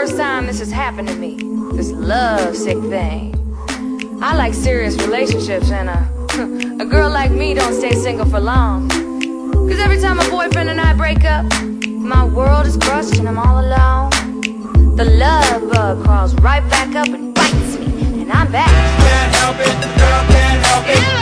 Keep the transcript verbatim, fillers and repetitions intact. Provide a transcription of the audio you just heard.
first time this has happened to me. This love sick thing. I like serious relationships, and a, a girl like me don't stay single for long. Cause every time my boyfriend and I break up, my world is crushed and I'm all alone. The love bug crawls right back up and bites me, and I'm back. Can't help it, girl, can't help it.